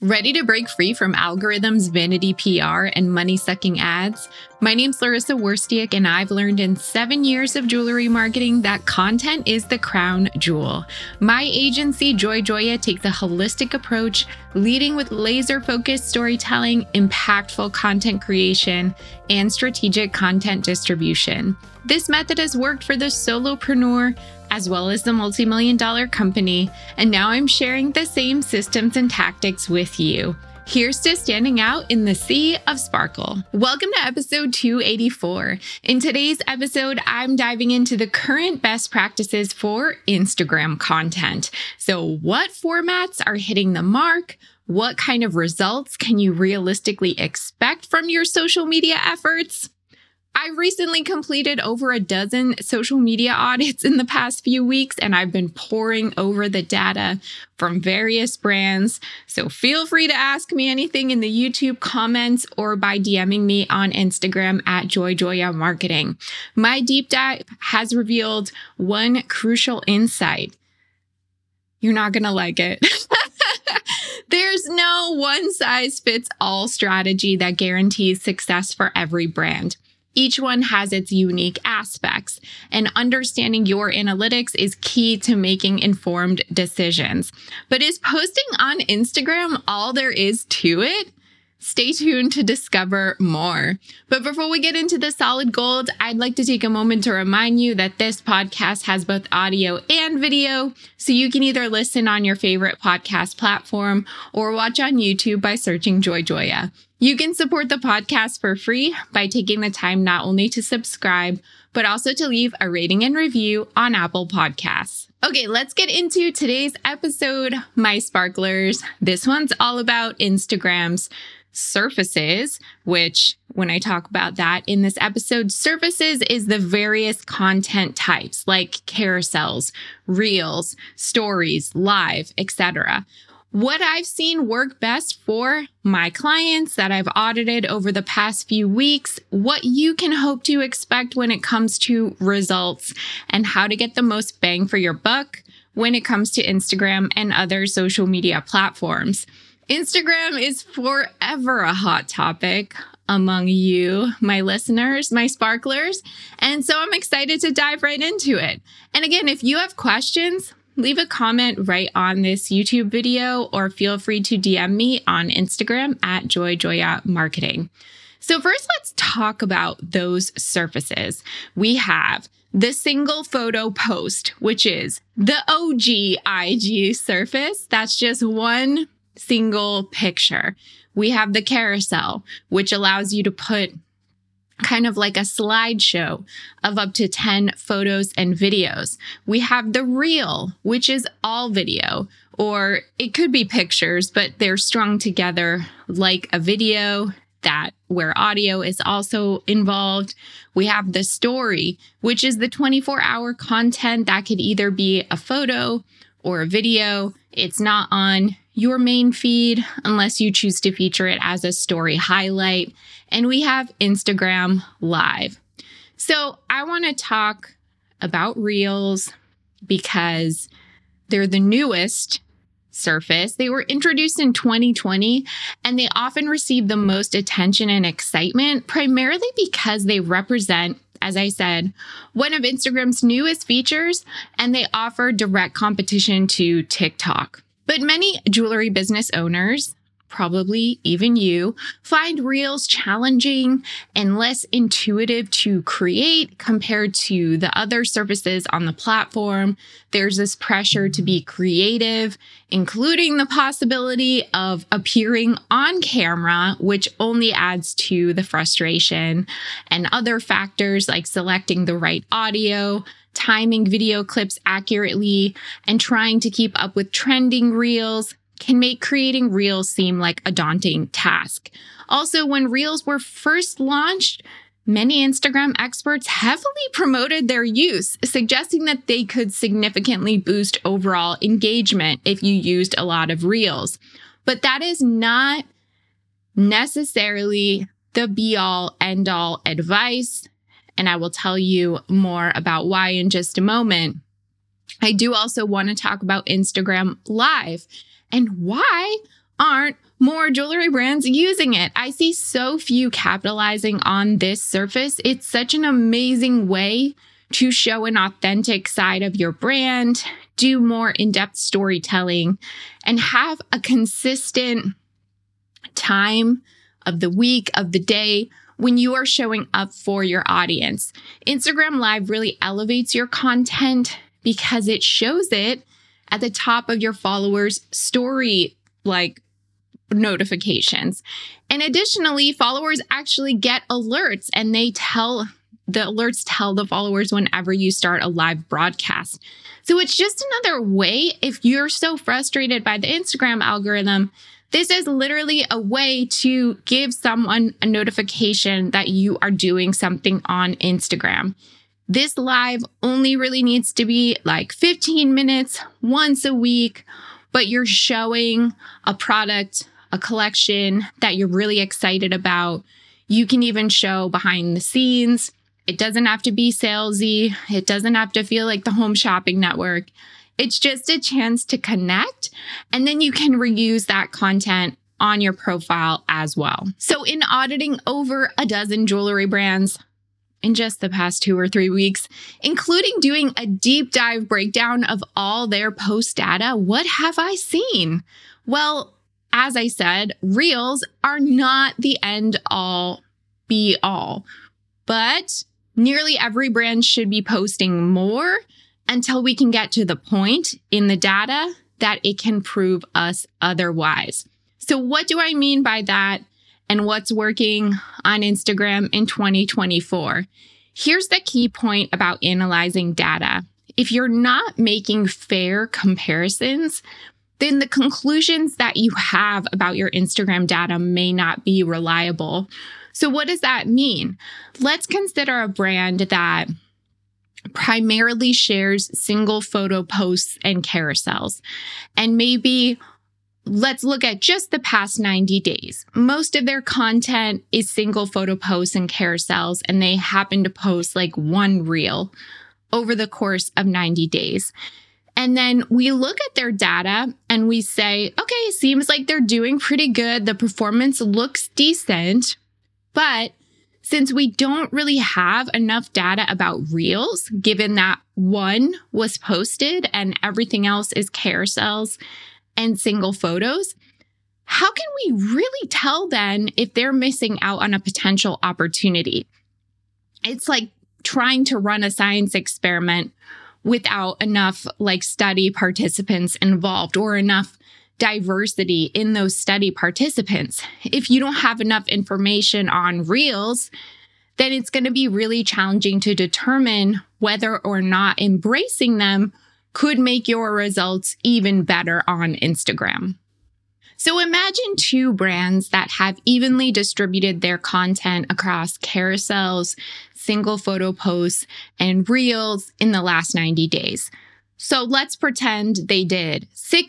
Ready to break free from algorithms, vanity PR, and money-sucking ads? My name's Larissa Werstiak, and I've learned in 7 years of jewelry marketing that content is the crown jewel. My agency, Joy Joya, takes a holistic approach, leading with laser-focused storytelling, impactful content creation, and strategic content distribution. This method has worked for the solopreneur as well as the multi-million-dollar company, and now I'm sharing the same systems and tactics with you. Here's to standing out in the sea of sparkle. Welcome to episode 284. In today's episode, I'm diving into the current best practices for Instagram content. So what formats are hitting the mark? What kind of results can you realistically expect from your social media efforts? I've recently completed over a dozen social media audits in the past few weeks, and I've been poring over the data from various brands. So feel free to ask me anything in the YouTube comments or by DMing me on Instagram at Joy Joya Marketing. My deep dive has revealed one crucial insight. You're not going to like it. There's no one-size-fits-all strategy that guarantees success for every brand. Each one has its unique aspects, and understanding your analytics is key to making informed decisions. But is posting on Instagram all there is to it? Stay tuned to discover more. But before we get into the solid gold, I'd like to take a moment to remind you that this podcast has both audio and video, so you can either listen on your favorite podcast platform or watch on YouTube by searching Joy Joya. You can support the podcast for free by taking the time not only to subscribe, but also to leave a rating and review on Apple Podcasts. Okay, let's get into today's episode, my sparklers. This one's all about Instagram's surfaces, which when I talk about that in this episode, surfaces is the various content types like carousels, reels, stories, live, etc. What I've seen work best for my clients that I've audited over the past few weeks, what you can hope to expect when it comes to results, and how to get the most bang for your buck when it comes to Instagram and other social media platforms. Instagram is forever a hot topic among you, my listeners, my sparklers, and so I'm excited to dive right into it. And again, if you have questions, leave a comment right on this YouTube video or feel free to DM me on Instagram at Joy Joya Marketing. So first, let's talk about those surfaces. We have the single photo post, which is the OG IG surface. That's just one single picture. We have the carousel, which allows you to put kind of like a slideshow of up to 10 photos and videos. We have the reel, which is all video, or it could be pictures, but they're strung together like a video where audio is also involved. We have the story, which is the 24-hour content that could either be a photo or a video. It's not on your main feed unless you choose to feature it as a story highlight. And we have Instagram Live. So I want to talk about Reels because they're the newest surface. They were introduced in 2020, and they often receive the most attention and excitement, primarily because they represent, as I said, one of Instagram's newest features, and they offer direct competition to TikTok. But many jewelry business owners, probably even you, find Reels challenging and less intuitive to create compared to the other surfaces on the platform. There's this pressure to be creative, including the possibility of appearing on camera, which only adds to the frustration, and other factors like selecting the right audio, timing video clips accurately, and trying to keep up with trending reels can make creating Reels seem like a daunting task. Also, when Reels were first launched, many Instagram experts heavily promoted their use, suggesting that they could significantly boost overall engagement if you used a lot of Reels. But that is not necessarily the be-all, end-all advice, and I will tell you more about why in just a moment. I do also want to talk about Instagram Live and why aren't more jewelry brands using it. I see so few capitalizing on this surface. It's such an amazing way to show an authentic side of your brand, do more in-depth storytelling, and have a consistent time of the week, of the day, when you are showing up for your audience. Instagram Live really elevates your content because it shows it at the top of your followers' story notifications. And additionally, followers actually get alerts, and the alerts tell the followers whenever you start a live broadcast. So it's just another way, if you're so frustrated by the Instagram algorithm, this is literally a way to give someone a notification that you are doing something on Instagram. This live only really needs to be 15 minutes once a week, but you're showing a product, a collection that you're really excited about. You can even show behind the scenes. It doesn't have to be salesy. It doesn't have to feel like the Home Shopping Network. It's just a chance to connect, and then you can reuse that content on your profile as well. So in auditing over a dozen jewelry brands in just the past 2 or 3 weeks, including doing a deep dive breakdown of all their post data, what have I seen? Well, as I said, Reels are not the end all be all, but nearly every brand should be posting more until we can get to the point in the data that it can prove us otherwise. So what do I mean by that, and what's working on Instagram in 2024? Here's the key point about analyzing data. If you're not making fair comparisons, then the conclusions that you have about your Instagram data may not be reliable. So what does that mean? Let's consider a brand that primarily shares single photo posts and carousels. And maybe let's look at just the past 90 days. Most of their content is single photo posts and carousels, and they happen to post one reel over the course of 90 days. And then we look at their data and we say, okay, seems like they're doing pretty good. The performance looks decent, but since we don't really have enough data about Reels, given that one was posted and everything else is carousels and single photos, how can we really tell then if they're missing out on a potential opportunity? It's like trying to run a science experiment without enough study participants involved or enough diversity in those study participants. If you don't have enough information on Reels, then it's going to be really challenging to determine whether or not embracing them could make your results even better on Instagram. So imagine 2 brands that have evenly distributed their content across carousels, single photo posts, and Reels in the last 90 days. So let's pretend they did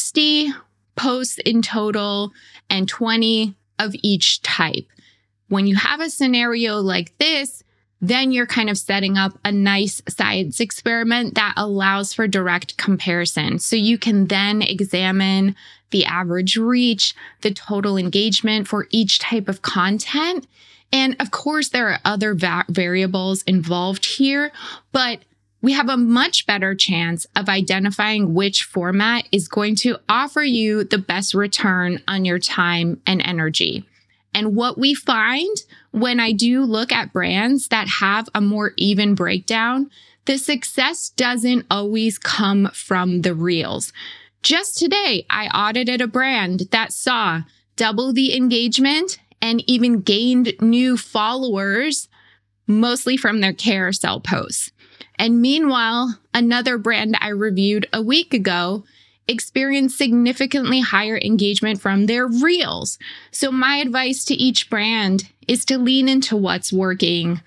60 posts in total and 20 of each type. When you have a scenario like this, then you're kind of setting up a nice science experiment that allows for direct comparison. So you can then examine the average reach, the total engagement for each type of content. And of course, there are other variables involved here, but we have a much better chance of identifying which format is going to offer you the best return on your time and energy. And what we find when I do look at brands that have a more even breakdown, the success doesn't always come from the Reels. Just today, I audited a brand that saw double the engagement and even gained new followers, mostly from their carousel posts. And meanwhile, another brand I reviewed a week ago experienced significantly higher engagement from their Reels. So my advice to each brand is to lean into what's working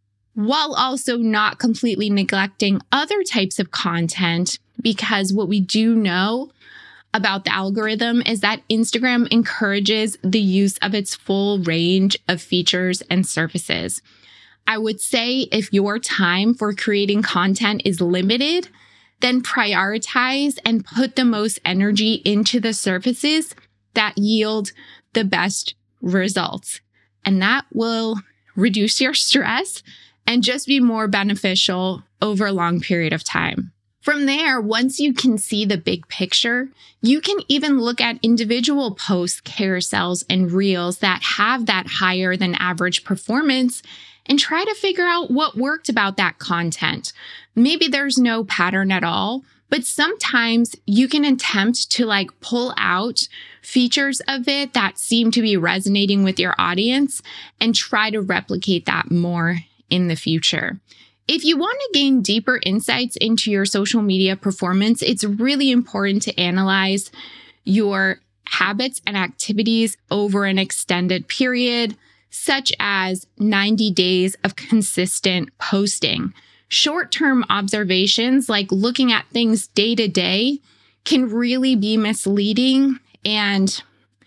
while also not completely neglecting other types of content, because what we do know about the algorithm is that Instagram encourages the use of its full range of features and services. I would say if your time for creating content is limited, then prioritize and put the most energy into the services that yield the best results. And that will reduce your stress and just be more beneficial over a long period of time. From there, once you can see the big picture, you can even look at individual posts, carousels, and reels that have that higher than average performance and try to figure out what worked about that content. Maybe there's no pattern at all, but sometimes you can attempt to pull out features of it that seem to be resonating with your audience and try to replicate that more in the future. If you want to gain deeper insights into your social media performance, it's really important to analyze your habits and activities over an extended period, such as 90 days of consistent posting. Short-term observations, like looking at things day to day, can really be misleading and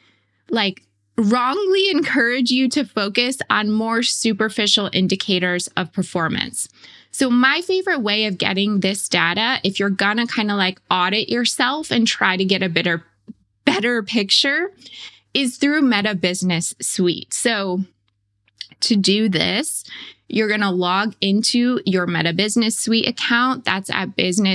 wrongly encourage you to focus on more superficial indicators of performance. So my favorite way of getting this data, if you're gonna kind of audit yourself and try to get a better picture, is through Meta Business Suite. So to do this, you're going to log into your Meta Business Suite account. That's at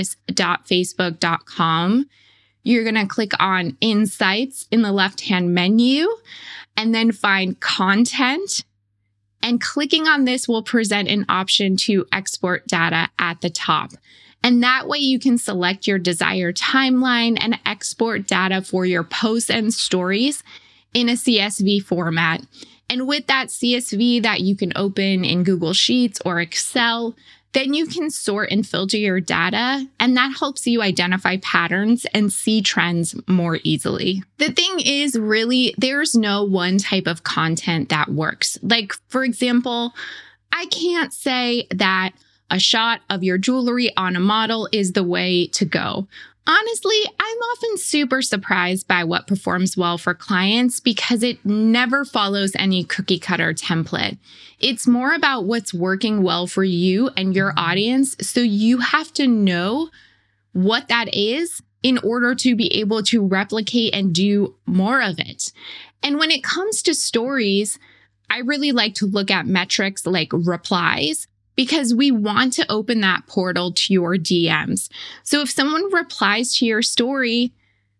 business.facebook.com. You're going to click on Insights in the left-hand menu and then find Content. And clicking on this will present an option to export data at the top. And that way you can select your desired timeline and export data for your posts and stories in a CSV format. And with that CSV that you can open in Google Sheets or Excel, then you can sort and filter your data, and that helps you identify patterns and see trends more easily. The thing is, really, there's no one type of content that works. For example, I can't say that a shot of your jewelry on a model is the way to go. Honestly, I'm often super surprised by what performs well for clients because it never follows any cookie cutter template. It's more about what's working well for you and your audience, so you have to know what that is in order to be able to replicate and do more of it. And when it comes to stories, I really like to look at metrics like replies, because we want to open that portal to your DMs. So if someone replies to your story,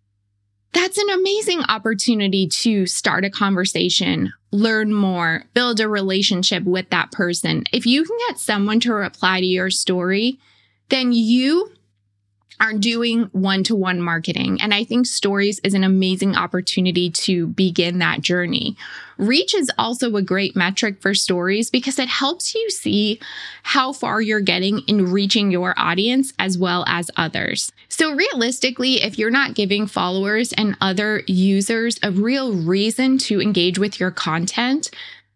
that's an amazing opportunity to start a conversation, learn more, build a relationship with that person. If you can get someone to reply to your story, then you are doing one-to-one marketing. And I think stories is an amazing opportunity to begin that journey. Reach is also a great metric for stories because it helps you see how far you're getting in reaching your audience as well as others. So realistically, if you're not giving followers and other users a real reason to engage with your content,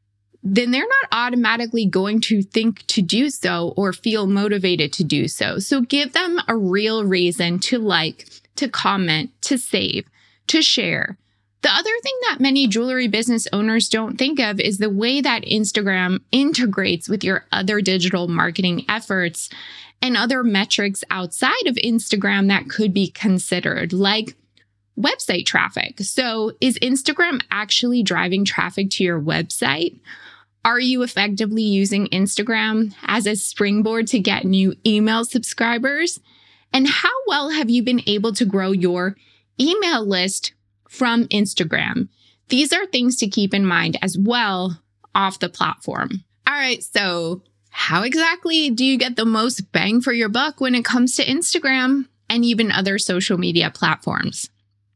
then they're not automatically going to think to do so or feel motivated to do so. So give them a real reason to like, to comment, to save, to share. The other thing that many jewelry business owners don't think of is the way that Instagram integrates with your other digital marketing efforts and other metrics outside of Instagram that could be considered, like website traffic. So is Instagram actually driving traffic to your website? Are you effectively using Instagram as a springboard to get new email subscribers? And how well have you been able to grow your email list from Instagram? These are things to keep in mind as well off the platform. All right, so how exactly do you get the most bang for your buck when it comes to Instagram and even other social media platforms?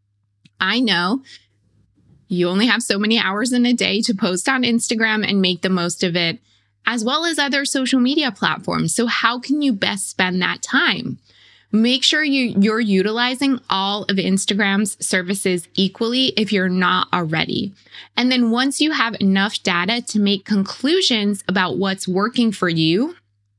I know you only have so many hours in a day to post on Instagram and make the most of it, as well as other social media platforms. So how can you best spend that time? Make sure you're utilizing all of Instagram's services equally if you're not already. And then once you have enough data to make conclusions about what's working for you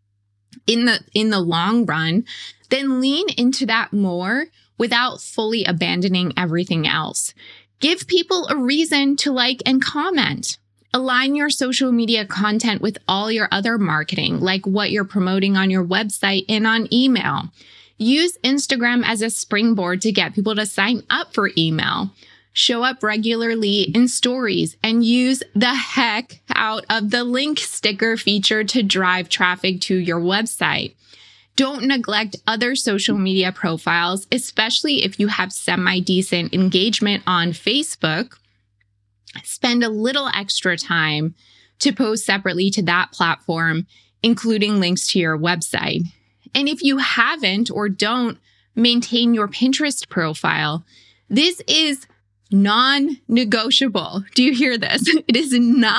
in the long run, then lean into that more without fully abandoning everything else. Give people a reason to like and comment. Align your social media content with all your other marketing, like what you're promoting on your website and on email. Use Instagram as a springboard to get people to sign up for email. Show up regularly in stories and use the heck out of the link sticker feature to drive traffic to your website. Don't neglect other social media profiles, especially if you have semi-decent engagement on Facebook. Spend a little extra time to post separately to that platform, including links to your website. And if you haven't or don't maintain your Pinterest profile, this is non-negotiable. Do you hear this? It is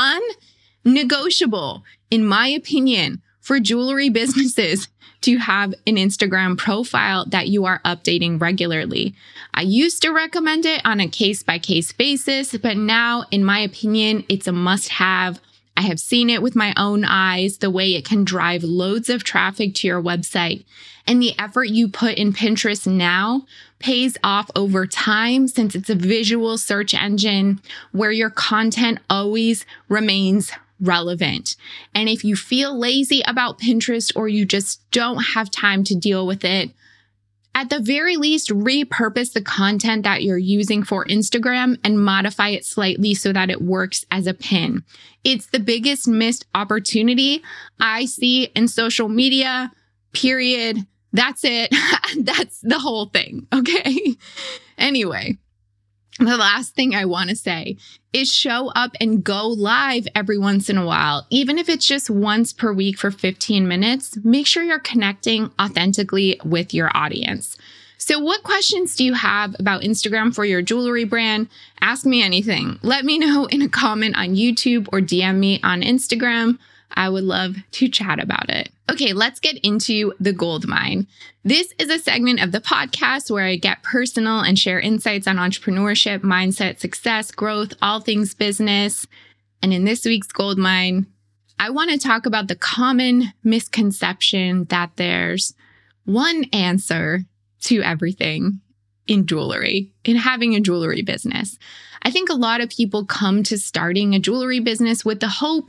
non-negotiable, in my opinion, for jewelry businesses to have an Instagram profile that you are updating regularly. I used to recommend it on a case-by-case basis, but now, in my opinion, it's a must-have. I have seen it with my own eyes, the way it can drive loads of traffic to your website. And the effort you put in Pinterest now pays off over time, since it's a visual search engine where your content always remains relevant. And if you feel lazy about Pinterest or you just don't have time to deal with it, at the very least, repurpose the content that you're using for Instagram and modify it slightly so that it works as a pin. It's the biggest missed opportunity I see in social media, period. That's it. That's the whole thing, okay? Anyway, the last thing I want to say is show up and go live every once in a while. Even if it's just once per week for 15 minutes, make sure you're connecting authentically with your audience. So what questions do you have about Instagram for your jewelry brand? Ask me anything. Let me know in a comment on YouTube or DM me on Instagram. I would love to chat about it. Okay, let's get into the gold mine. This is a segment of the podcast where I get personal and share insights on entrepreneurship, mindset, success, growth, all things business. And in this week's gold mine, I want to talk about the common misconception that there's one answer to everything in jewelry, in having a jewelry business. I think a lot of people come to starting a jewelry business with the hope,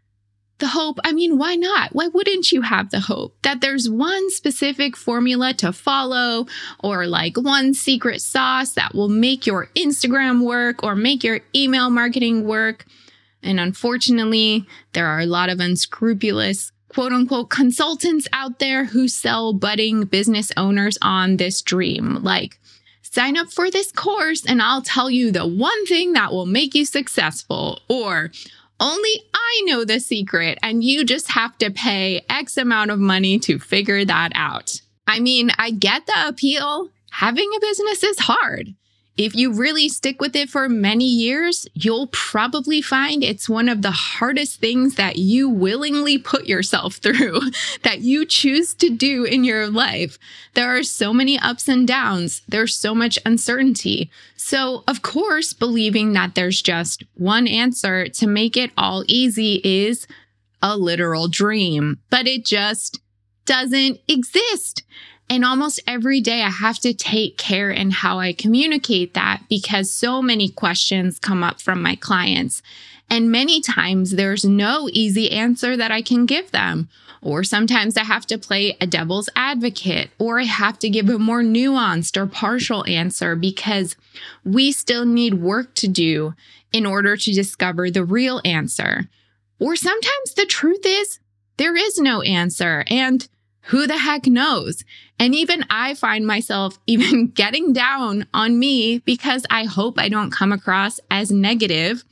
why not? Why wouldn't you have the hope that there's one specific formula to follow, or like one secret sauce that will make your Instagram work or make your email marketing work? And unfortunately, there are a lot of unscrupulous, quote unquote, consultants out there who sell budding business owners on this dream. Like, sign up for this course and I'll tell you the one thing that will make you successful, or only I know the secret and you just have to pay X amount of money to figure that out. I mean, I get the appeal. Having a business is hard. If you really stick with it for many years, you'll probably find it's one of the hardest things that you willingly put yourself through, that you choose to do in your life. There are so many ups and downs. There's so much uncertainty. So, of course, believing that there's just one answer to make it all easy is a literal dream, but it just doesn't exist. And almost every day I have to take care in how I communicate that, because so many questions come up from my clients. And many times there's no easy answer that I can give them. Or sometimes I have to play a devil's advocate, or I have to give a more nuanced or partial answer, because we still need work to do in order to discover the real answer. Or sometimes the truth is there is no answer, and who the heck knows? And even I find myself even getting down on me because I hope I don't come across as negative,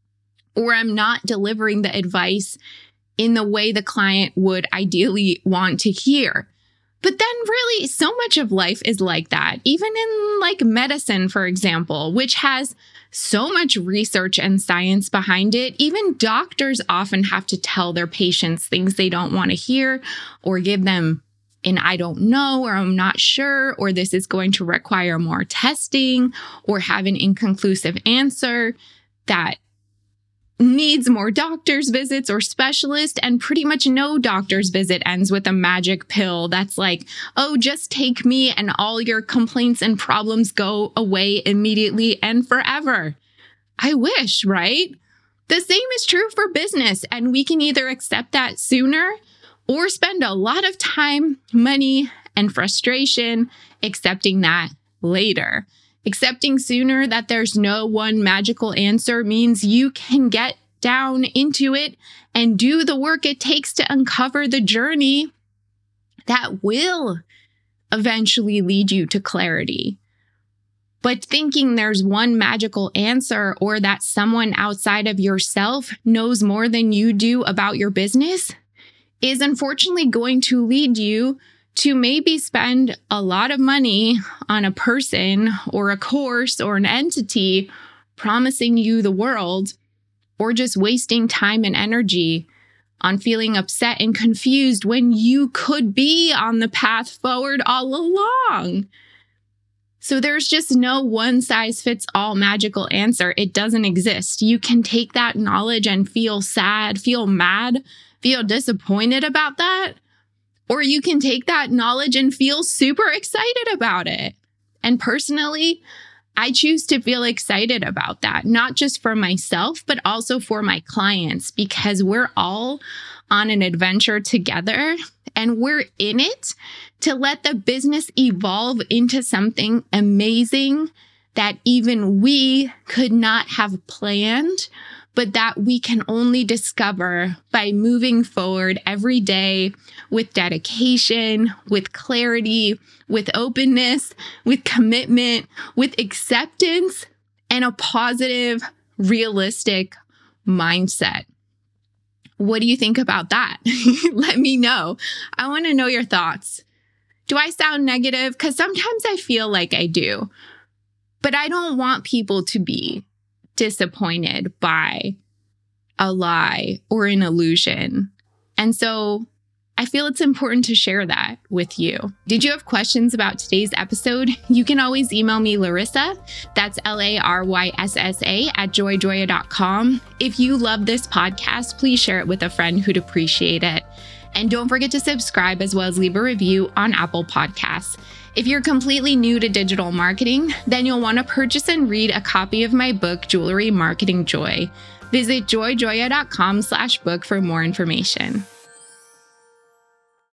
or I'm not delivering the advice in the way the client would ideally want to hear. But then really, so much of life is like that. Even in like medicine, for example, which has so much research and science behind it, even doctors often have to tell their patients things they don't want to hear, or give them an I don't know, or I'm not sure, or this is going to require more testing, or have an inconclusive answer that needs more doctor's visits or specialists. And pretty much no doctor's visit ends with a magic pill that's like, oh, just take me and all your complaints and problems go away immediately and forever. I wish, right? The same is true for business, and we can either accept that sooner or spend a lot of time, money, and frustration accepting that later. Accepting sooner that there's no one magical answer means you can get down into it and do the work it takes to uncover the journey that will eventually lead you to clarity. But thinking there's one magical answer or that someone outside of yourself knows more than you do about your business is unfortunately going to lead you to maybe spend a lot of money on a person or a course or an entity promising you the world, or just wasting time and energy on feeling upset and confused when you could be on the path forward all along. So there's just no one size fits all magical answer. It doesn't exist. You can take that knowledge and feel sad, feel mad, feel disappointed about that. Or you can take that knowledge and feel super excited about it. And personally, I choose to feel excited about that, not just for myself, but also for my clients, because we're all on an adventure together and we're in it to let the business evolve into something amazing that even we could not have planned, but that we can only discover by moving forward every day with dedication, with clarity, with openness, with commitment, with acceptance, and a positive, realistic mindset. What do you think about that? Let me know. I want to know your thoughts. Do I sound negative? Because sometimes I feel like I do, but I don't want people to be disappointed by a lie or an illusion. And so I feel it's important to share that with you. Did you have questions about today's episode? You can always email me, Larissa. That's LARYSSA @joyjoya.com. If you love this podcast, please share it with a friend who'd appreciate it. And don't forget to subscribe as well as leave a review on Apple Podcasts. If you're completely new to digital marketing, then you'll want to purchase and read a copy of my book, Jewelry Marketing Joy. Visit joyjoya.com/book for more information.